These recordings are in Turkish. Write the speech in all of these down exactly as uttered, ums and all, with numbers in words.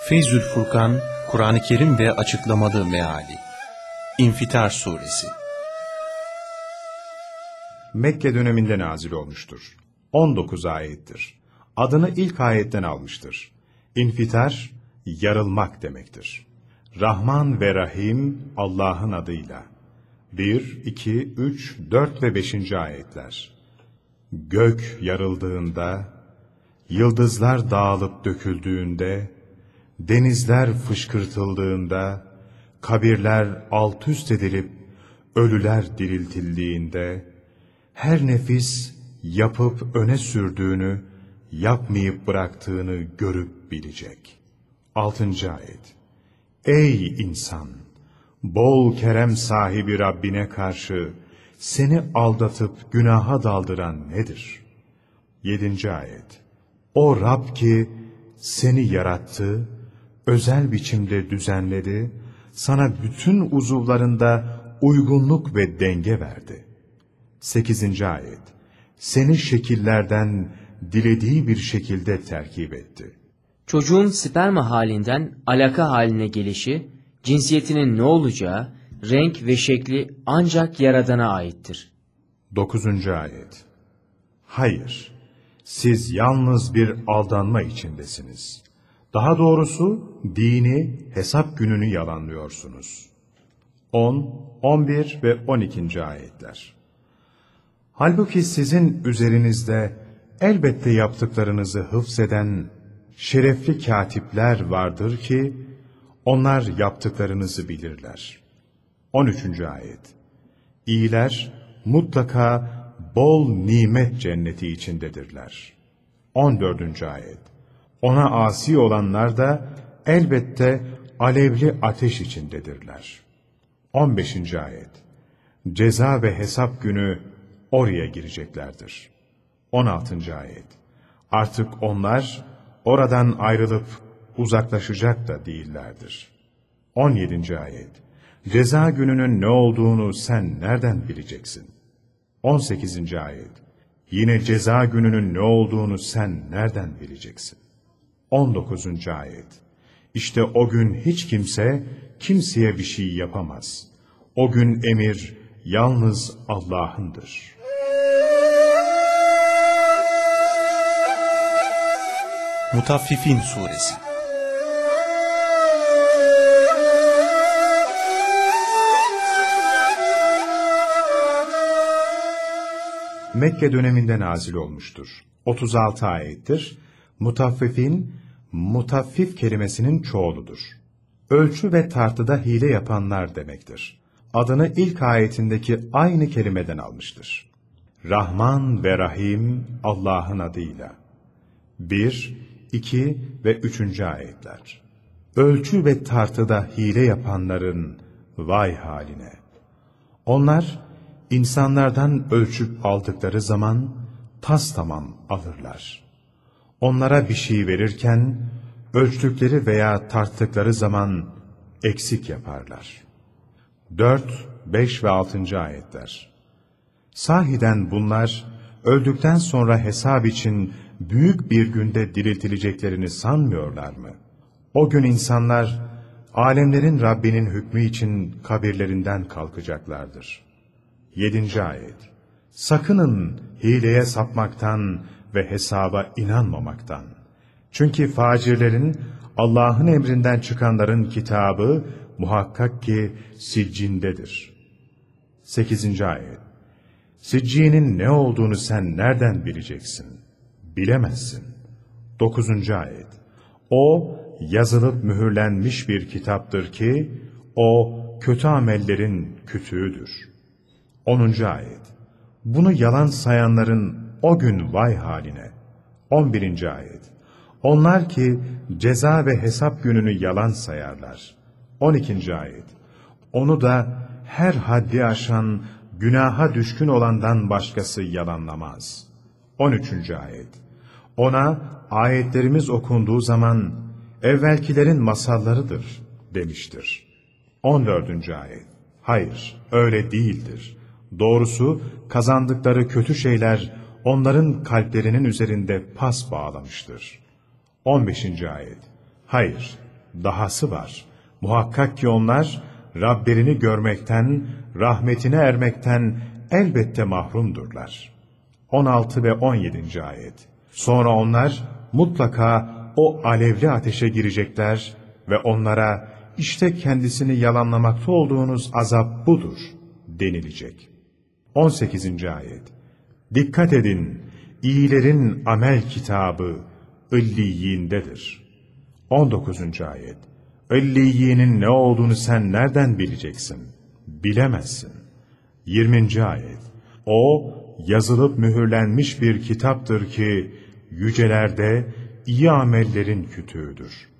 Feyzül Furkan, Kur'an-ı Kerim ve Açıklamalı Meali. İnfitar Suresi. Mekke döneminde nazil olmuştur. on dokuz ayettir. Adını ilk ayetten almıştır. İnfitar, yarılmak demektir. Rahman ve Rahim Allah'ın adıyla. bir, iki, üç, dört ve beşinci ayetler. Gök yarıldığında, yıldızlar dağılıp döküldüğünde, denizler fışkırtıldığında, kabirler alt üst edilip, ölüler diriltildiğinde, her nefis yapıp öne sürdüğünü, yapmayıp bıraktığını görüp bilecek. Altıncı ayet. Ey insan! Bol kerem sahibi Rabbine karşı seni aldatıp günaha daldıran nedir? Yedinci ayet. O Rab ki seni yarattı, özel biçimde düzenledi, sana bütün uzuvlarında uygunluk ve denge verdi. Sekizinci ayet. Seni şekillerden dilediği bir şekilde terkip etti. Çocuğun sperma halinden alaka haline gelişi, cinsiyetinin ne olacağı, renk ve şekli ancak Yaradan'a aittir. Dokuzuncu ayet. Hayır, siz yalnız bir aldanma içindesiniz. Daha doğrusu dini, hesap gününü yalanlıyorsunuz. on, on bir ve on ikinci ayetler. Halbuki sizin üzerinizde elbette yaptıklarınızı hıfzeden şerefli katipler vardır ki, onlar yaptıklarınızı bilirler. on üçüncü ayet. İyiler mutlaka bol nimet cenneti içindedirler. on dördüncü ayet. Ona asi olanlar da elbette alevli ateş içindedirler. on beşinci ayet. Ceza ve hesap günü oraya gireceklerdir. on altıncı ayet. Artık onlar oradan ayrılıp uzaklaşacak da değillerdir. on yedinci ayet. Ceza gününün ne olduğunu sen nereden bileceksin? on sekizinci ayet. Yine ceza gününün ne olduğunu sen nereden bileceksin? on dokuzuncu ayet. İşte o gün hiç kimse kimseye bir şey yapamaz. O gün emir yalnız Allah'ındır. Mutaffifin Suresi. Mekke döneminde nazil olmuştur. otuz altı ayettir. Mutaffifin, mutaffif kelimesinin çoğuludur. Ölçü ve tartıda hile yapanlar demektir. Adını ilk ayetindeki aynı kelimeden almıştır. Rahman ve Rahim Allah'ın adıyla. bir, iki ve üçüncü ayetler. Ölçü ve tartıda hile yapanların vay haline. Onlar, insanlardan ölçüp aldıkları zaman tas tamam alırlar. Onlara bir şey verirken, ölçtükleri veya tarttıkları zaman eksik yaparlar. dört, beş ve altıncı ayetler. Sahiden bunlar, öldükten sonra hesap için büyük bir günde diriltileceklerini sanmıyorlar mı? O gün insanlar, alemlerin Rabbinin hükmü için kabirlerinden kalkacaklardır. yedinci ayet. Sakının hileye sapmaktan ve hesaba inanmamaktan. Çünkü facirlerin, Allah'ın emrinden çıkanların kitabı muhakkak ki siccindedir. sekizinci ayet. Siccinin ne olduğunu sen nereden bileceksin? Bilemezsin. dokuzuncu ayet. O, yazılıp mühürlenmiş bir kitaptır ki, o, kötü amellerin kütüğüdür. onuncu ayet. Bunu yalan sayanların o gün vay haline. on birinci ayet. Onlar ki ceza ve hesap gününü yalan sayarlar. on ikinci ayet. Onu da her haddi aşan, günaha düşkün olandan başkası yalanlamaz. on üçüncü ayet. Ona ayetlerimiz okunduğu zaman evvelkilerin masallarıdır demiştir. on dördüncü ayet. Hayır, öyle değildir. Doğrusu kazandıkları kötü şeyler onların kalplerinin üzerinde pas bağlamıştır. on beşinci ayet. Hayır, Dahası var. Muhakkak ki onlar Rablerini görmekten, rahmetine ermekten elbette mahrumdurlar. on altı ve on yedinci ayet. Sonra onlar mutlaka o alevli ateşe girecekler ve onlara işte kendisini yalanlamakta olduğunuz azap budur denilecek. on sekizinci ayet. Dikkat edin, iyilerin amel kitabı illiyindedir. on dokuzuncu ayet. İlliyinin ne olduğunu sen nereden bileceksin? Bilemezsin. yirminci ayet. O yazılıp mühürlenmiş bir kitaptır ki yücelerde iyi amellerin kütüğüdür.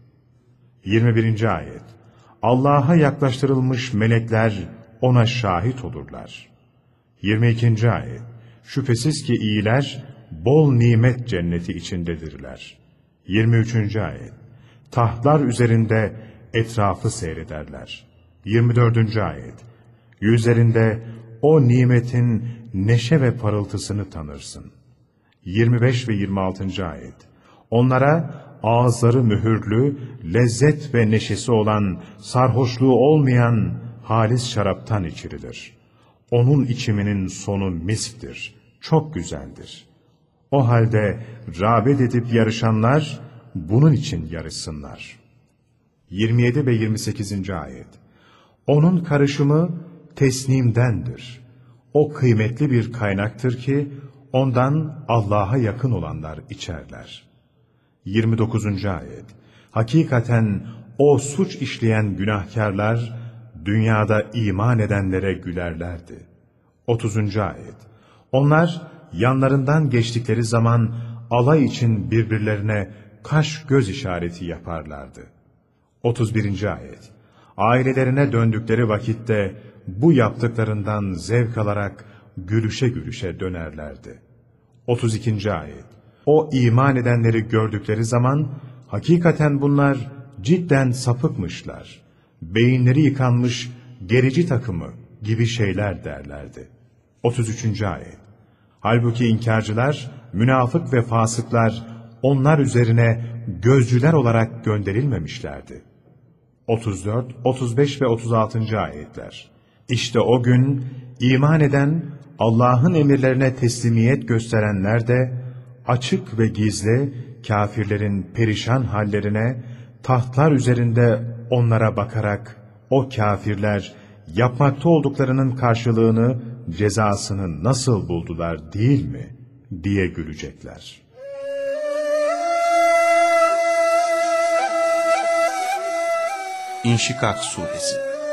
yirmi birinci ayet. Allah'a yaklaştırılmış melekler ona şahit olurlar. yirmi ikinci ayet. Şüphesiz ki iyiler bol nimet cenneti içindedirler. yirmi üçüncü ayet. Tahtlar üzerinde etrafı seyrederler. yirmi dördüncü ayet. Yüzlerinde o nimetin neşe ve parıltısını tanırsın. yirmi beş ve yirmi altıncı ayet. Onlara ağızları mühürlü, lezzet ve neşesi olan, sarhoşluğu olmayan halis şaraptan içirilir. Onun içiminin sonu misktir, çok güzeldir. O halde rağbet edip yarışanlar bunun için yarışsınlar. yirmi yedi ve yirmi sekizinci ayet. Onun karışımı tesnimdendir. O kıymetli bir kaynaktır ki ondan Allah'a yakın olanlar içerler. yirmi dokuzuncu ayet. Hakikaten o suç işleyen günahkarlar dünyada iman edenlere gülerlerdi. otuzuncu ayet. Onlar yanlarından geçtikleri zaman alay için birbirlerine kaş göz işareti yaparlardı. otuz birinci ayet. Ailelerine döndükleri vakitte bu yaptıklarından zevk alarak gülüşe gülüşe dönerlerdi. otuz ikinci ayet. O iman edenleri gördükleri zaman hakikaten bunlar cidden sapıkmışlar, beyinleri yıkanmış gerici takımı gibi şeyler derlerdi. otuz üçüncü ayet. Halbuki inkarcılar, münafık ve fasıklar onlar üzerine gözcüler olarak gönderilmemişlerdi. otuz dört, otuz beş ve otuz altıncı ayetler. İşte o gün iman eden, Allah'ın emirlerine teslimiyet gösterenler de açık ve gizli kâfirlerin perişan hallerine, tahtlar üzerinde onlara bakarak o kâfirler yapmakta olduklarının karşılığını, cezasını nasıl buldular değil mi diye gülecekler. İnşikak Suresi.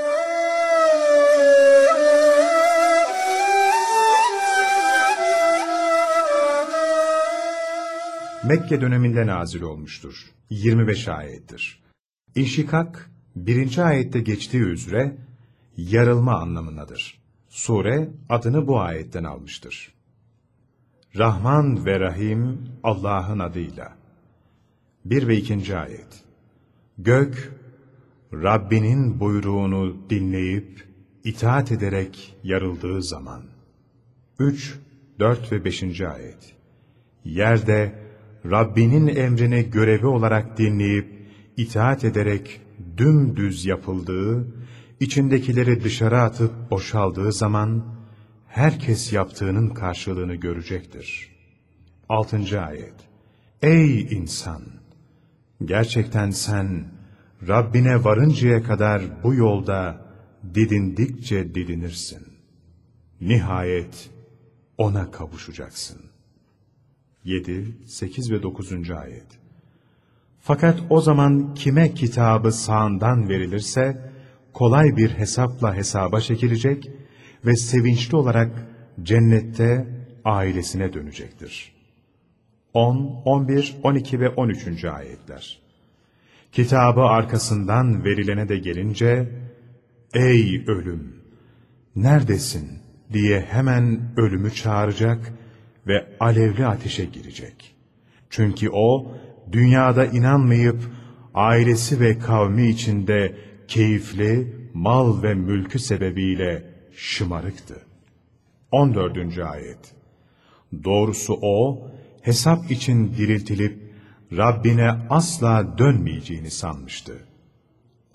Mekke döneminde nazil olmuştur. yirmi beş ayettir. İnşikak, birinci ayette geçtiği üzere yarılma anlamındadır. Sure adını bu ayetten almıştır. Rahman ve Rahim Allah'ın adıyla. Bir ve ikinci ayet. Gök, Rabbinin buyruğunu dinleyip itaat ederek yarıldığı zaman. Üç, dört ve beşinci ayet. Yerde, Rabbinin emrini görevi olarak dinleyip itaat ederek dümdüz yapıldığı, içindekileri dışarı atıp boşaldığı zaman herkes yaptığının karşılığını görecektir. Altıncı ayet. Ey insan! Gerçekten sen Rabbine varıncaya kadar bu yolda didindikçe didinirsin. Nihayet ona kavuşacaksın. Yedi, sekiz ve dokuzuncu ayet. Fakat o zaman kime kitabı sağından verilirse, kolay bir hesapla hesaba çekilecek ve sevinçli olarak cennette ailesine dönecektir. on, on bir, on iki ve on üçüncü ayetler. Kitabı arkasından verilene de gelince, ey ölüm, neredesin diye hemen ölümü çağıracak ve alevli ateşe girecek. Çünkü o, dünyada inanmayıp, ailesi ve kavmi içinde keyifli, mal ve mülkü sebebiyle şımarıktı. on dördüncü ayet. Doğrusu o, hesap için diriltilip, Rabbine asla dönmeyeceğini sanmıştı.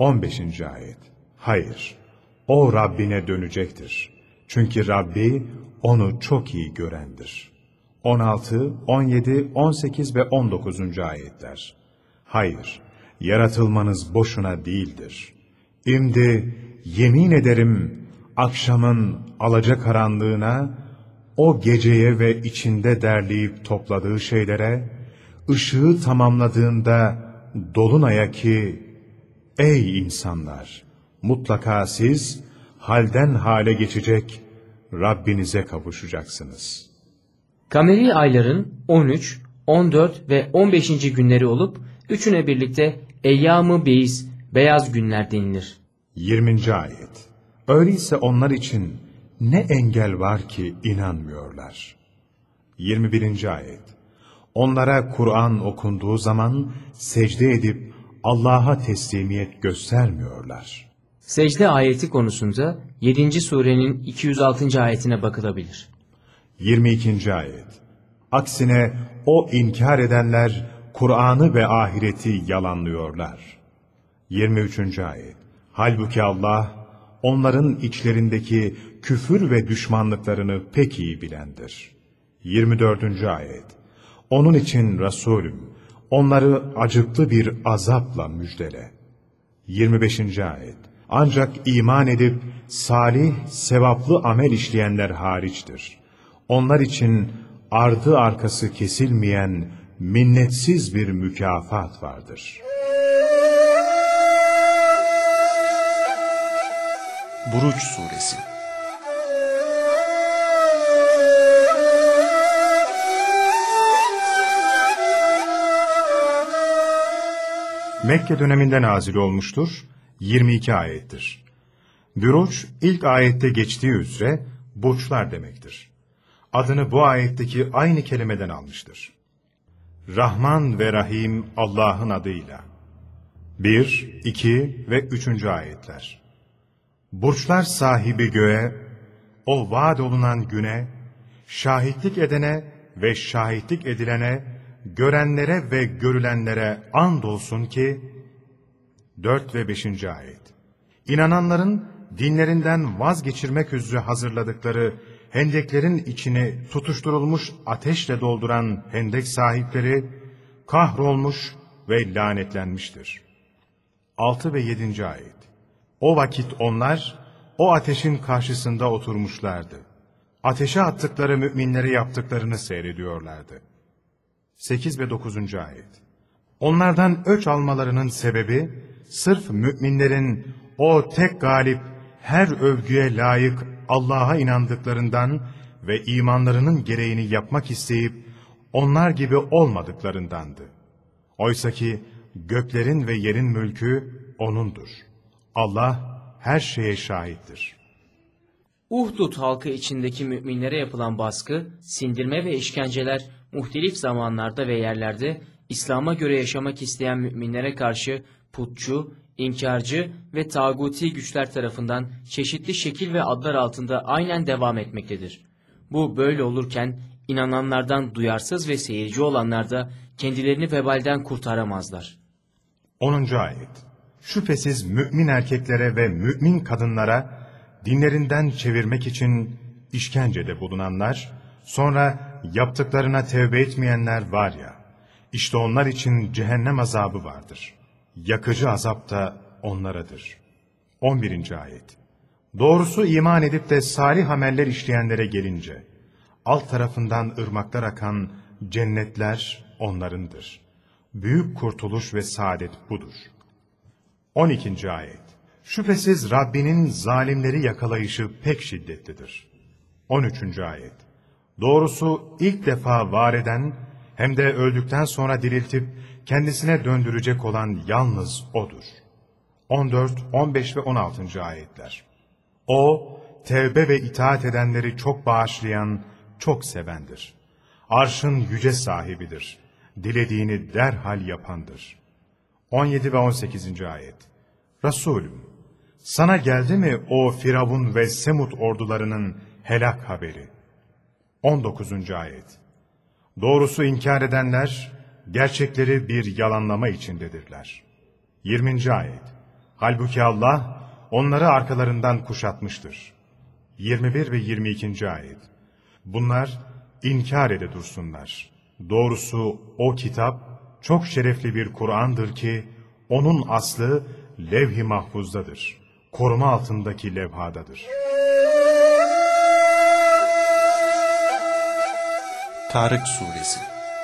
on beşinci ayet. Hayır, o Rabbine dönecektir. Çünkü Rabbi onu çok iyi görendir. on altı, on yedi, on sekiz ve on dokuzuncu ayetler. Hayır, yaratılmanız boşuna değildir. İmdi yemin ederim akşamın alacakaranlığına, o geceye ve içinde derleyip topladığı şeylere, ışığı tamamladığında dolunaya ki, ey insanlar! Mutlaka siz halden hale geçecek, Rabbinize kavuşacaksınız. Kameri ayların on üç, on dört ve on beşinci günleri olup, üçüne birlikte eyyam-ı beyiz, beyaz günler denilir. yirminci ayet. Öyleyse onlar için ne engel var ki inanmıyorlar? yirmi birinci ayet. Onlara Kur'an okunduğu zaman secde edip Allah'a teslimiyet göstermiyorlar. Secde ayeti konusunda yedinci surenin iki yüz altıncı ayetine bakılabilir. yirmi ikinci ayet. Aksine o inkar edenler Kur'an'ı ve ahireti yalanlıyorlar. yirmi üçüncü ayet. Halbuki Allah onların içlerindeki küfür ve düşmanlıklarını pek iyi bilendir. yirmi dördüncü ayet. Onun için Resulüm onları acıklı bir azapla müjdele. yirmi beşinci ayet. Ancak iman edip salih, sevaplı amel işleyenler hariçtir. Onlar için ardı arkası kesilmeyen minnetsiz bir mükafat vardır. Buruç Suresi. Mekke döneminde nazil olmuştur, yirmi iki ayettir. Buruç, ilk ayette geçtiği üzere burçlar demektir. Adını bu ayetteki aynı kelimeden almıştır. Rahman ve Rahim Allah'ın adıyla. bir, iki ve üçüncü ayetler. Burçlar sahibi göğe, o vaad olunan güne, şahitlik edene ve şahitlik edilene, görenlere ve görülenlere andolsun ki, dört ve beşinci ayet. İnananların dinlerinden vazgeçirmek üzere hazırladıkları hendeklerin içini tutuşturulmuş ateşle dolduran hendek sahipleri kahrolmuş ve lanetlenmiştir. altı ve yedinci ayet. O vakit onlar o ateşin karşısında oturmuşlardı. Ateşe attıkları müminlere yaptıklarını seyrediyorlardı. sekiz ve dokuzuncu ayet. Onlardan öç almalarının sebebi sırf müminlerin o tek galip, her övgüye layık Allah'a inandıklarından ve imanlarının gereğini yapmak isteyip onlar gibi olmadıklarındandı. Oysaki göklerin ve yerin mülkü O'nundur. Allah her şeye şahittir. Uhdud halkı içindeki müminlere yapılan baskı, sindirme ve işkenceler muhtelif zamanlarda ve yerlerde İslam'a göre yaşamak isteyen müminlere karşı putçu, inkarcı ve tağuti güçler tarafından çeşitli şekil ve adlar altında aynen devam etmektedir. Bu böyle olurken inananlardan duyarsız ve seyirci olanlar da kendilerini vebalden kurtaramazlar. onuncu ayet. Şüphesiz mümin erkeklere ve mümin kadınlara dinlerinden çevirmek için işkencede bulunanlar, sonra yaptıklarına tevbe etmeyenler var ya, işte onlar için cehennem azabı vardır. Yakıcı azap da onlaradır. on birinci ayet. Doğrusu iman edip de salih ameller işleyenlere gelince, alt tarafından ırmaklar akan cennetler onlarındır. Büyük kurtuluş ve saadet budur. on ikinci ayet. Şüphesiz Rabbinin zalimleri yakalayışı pek şiddetlidir. on üçüncü ayet. Doğrusu ilk defa var eden, hem de öldükten sonra diriltip kendisine döndürecek olan yalnız O'dur. on dört, on beş ve on altıncı ayetler. O, tevbe ve itaat edenleri çok bağışlayan, çok sevendir. Arşın yüce sahibidir. Dilediğini derhal yapandır. on yedi ve on sekizinci ayet. Resulüm, sana geldi mi o Firavun ve Semud ordularının helak haberi? on dokuzuncu ayet. Doğrusu inkar edenler, gerçekleri bir yalanlama içindedirler. yirminci ayet. Halbuki Allah onları arkalarından kuşatmıştır. yirmi bir ve yirmi ikinci ayet. Bunlar inkar ede dursunlar. Doğrusu o kitap çok şerefli bir Kur'an'dır ki onun aslı levh-i mahfuzdadır. Koruma altındaki levhadadır. Tarık Suresi.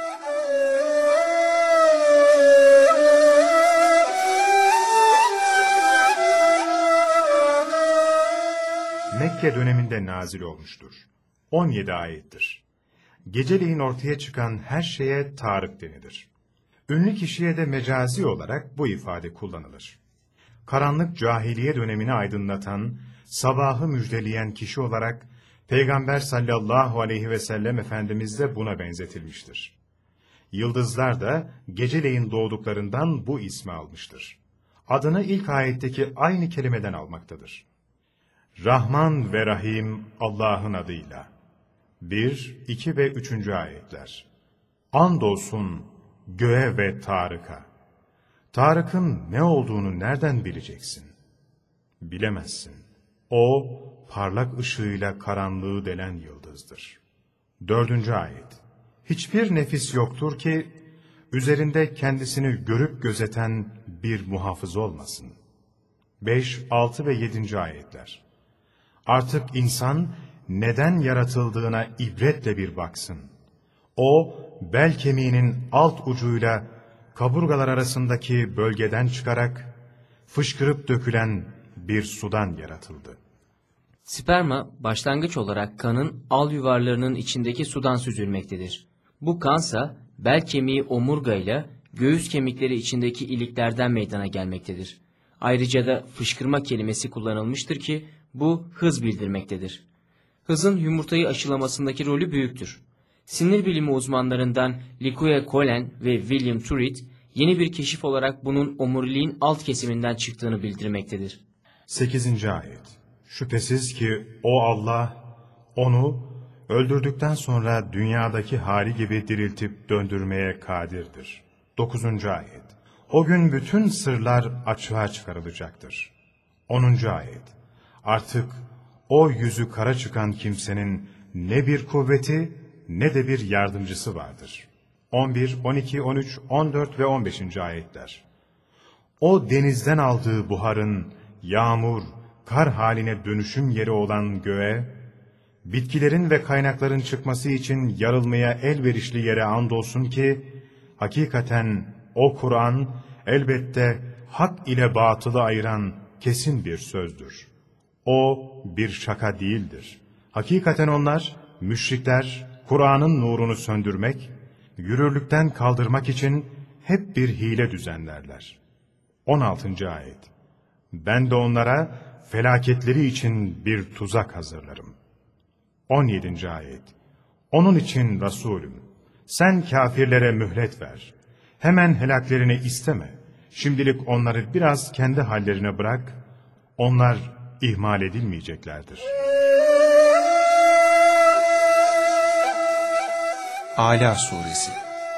Mekke döneminde nazil olmuştur. on yedi ayettir. Geceleyin ortaya çıkan her şeye Tarık denilir. Ünlü kişiye de mecazi olarak bu ifade kullanılır. Karanlık cahiliye dönemini aydınlatan, sabahı müjdeleyen kişi olarak Peygamber sallallahu aleyhi ve sellem Efendimiz de buna benzetilmiştir. Yıldızlar da geceleyin doğduklarından bu ismi almıştır. Adını ilk ayetteki aynı kelimeden almaktadır. Rahman ve Rahim Allah'ın adıyla. bir, iki ve üçüncü ayetler. Andolsun göğe ve Tarık'a. Tarık'ın ne olduğunu nereden bileceksin? Bilemezsin. O, parlak ışığıyla karanlığı delen yıldızdır. Dördüncü ayet. Hiçbir nefis yoktur ki, üzerinde kendisini görüp gözeten bir muhafız olmasın. Beş, altı ve yedinci ayetler. Artık insan neden yaratıldığına ibretle bir baksın. O, bel kemiğinin alt ucuyla kaburgalar arasındaki bölgeden çıkarak fışkırıp dökülen bir sudan yaratıldı. Sperma başlangıç olarak kanın al yuvarlarının içindeki sudan süzülmektedir. Bu kansa bel kemiği omurga ile göğüs kemikleri içindeki iliklerden meydana gelmektedir. Ayrıca da fışkırma kelimesi kullanılmıştır ki bu hız bildirmektedir. Hızın yumurtayı aşılamasındaki rolü büyüktür. Sinir bilimi uzmanlarından Likuya Colen ve William Turrit yeni bir keşif olarak bunun omuriliğin alt kesiminden çıktığını bildirmektedir. Sekizinci ayet. Şüphesiz ki o Allah, onu öldürdükten sonra dünyadaki hali gibi diriltip döndürmeye kadirdir. Dokuzuncu ayet. O gün bütün sırlar açığa çıkarılacaktır. Onuncu ayet. Artık o yüzü kara çıkan kimsenin ne bir kuvveti ne de bir yardımcısı vardır. on bir, on iki, on üç, on dört ve on beşinci ayetler. O denizden aldığı buharın yağmur, kar haline dönüşüm yeri olan göğe, bitkilerin ve kaynakların çıkması için yarılmaya elverişli yere andolsun ki, hakikaten o Kur'an elbette hak ile batılı ayıran kesin bir sözdür. O bir şaka değildir. Hakikaten onlar, müşrikler, Kur'an'ın nurunu söndürmek, yürürlükten kaldırmak için hep bir hile düzenlerler. on altıncı ayet. Ben de onlara felaketleri için bir tuzak hazırlarım. on yedinci ayet. Onun için Resulüm, sen kafirlere mühlet ver. Hemen helaklerini isteme. Şimdilik onları biraz kendi hallerine bırak. Onlar ihmal edilmeyeceklerdir. Ala Suresi.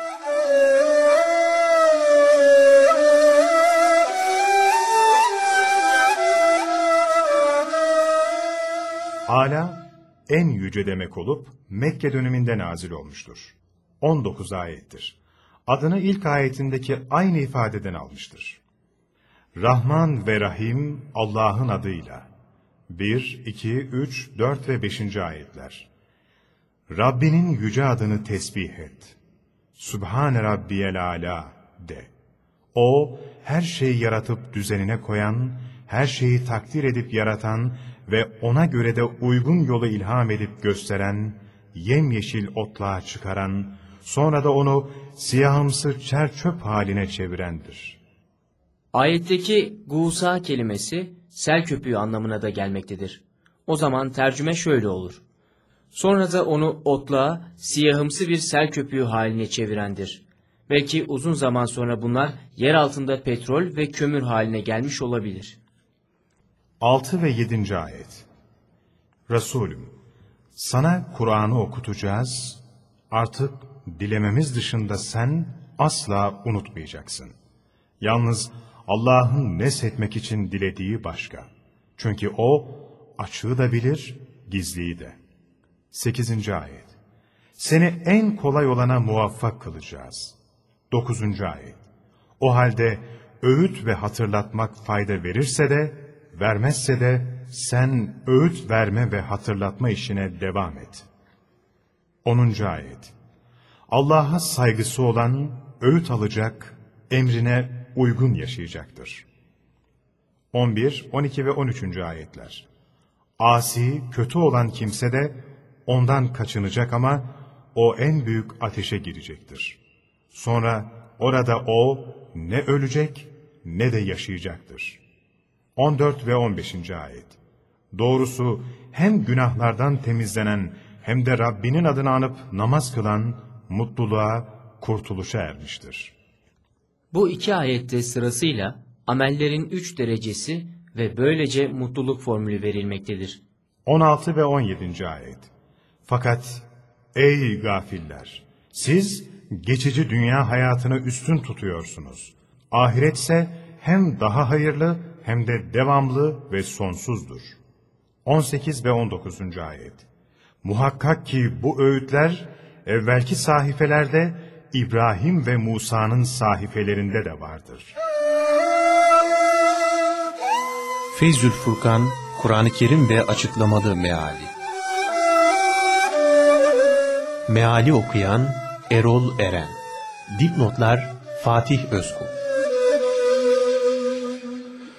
Ala, en yüce demek olup Mekke döneminde nazil olmuştur. on dokuz ayettir. Adını ilk ayetindeki aynı ifadeden almıştır. Rahman ve Rahim Allah'ın adıyla. bir, iki, üç, dört ve beşinci ayetler. Rabbinin yüce adını tesbih et. Sübhane Rabbiyel Ala de. O, her şeyi yaratıp düzenine koyan, her şeyi takdir edip yaratan ve ona göre de uygun yolu ilham edip gösteren, yemyeşil otluğa çıkaran, sonra da onu siyahımsı çer çöp haline çevirendir. Ayetteki gusa kelimesi sel köpüğü anlamına da gelmektedir. O zaman tercüme şöyle olur. Sonra da onu otluğa, siyahımsı bir sel köpüğü haline çevirendir. Belki uzun zaman sonra bunlar yer altında petrol ve kömür haline gelmiş olabilir. altı ve yedinci ayet. Resulüm, sana Kur'an'ı okutacağız, artık dilememiz dışında sen asla unutmayacaksın. Yalnız Allah'ın neshetmek için dilediği başka. Çünkü O, açığı da bilir, gizliyi de. sekizinci ayet. Seni en kolay olana muvaffak kılacağız. dokuzuncu ayet. O halde öğüt ve hatırlatmak fayda verirse de, vermezse de sen öğüt verme ve hatırlatma işine devam et. onuncu ayet. Allah'a saygısı olan öğüt alacak, emrine uygun yaşayacaktır. on bir, on iki ve on üçüncü ayetler. Asi, kötü olan kimse de ondan kaçınacak ama o en büyük ateşe girecektir. Sonra orada o ne ölecek ne de yaşayacaktır. on dört ve on beşinci ayet. Doğrusu hem günahlardan temizlenen hem de Rabbinin adını anıp namaz kılan mutluluğa, kurtuluşa ermiştir. Bu iki ayette sırasıyla amellerin üç derecesi ve böylece mutluluk formülü verilmektedir. on altı ve on yedinci ayet. Fakat ey gafiller! Siz geçici dünya hayatını üstün tutuyorsunuz. Ahiretse hem daha hayırlı hem de devamlı ve sonsuzdur. on sekiz ve on dokuzuncu ayet. Muhakkak ki bu öğütler evvelki sahifelerde İbrahim ve Musa'nın sahifelerinde de vardır. Feyzül Furkan, Kur'an-ı Kerim ve Açıklamalı Meali. Meali okuyan Erol Eren. Dipnotlar Fatih Özkul.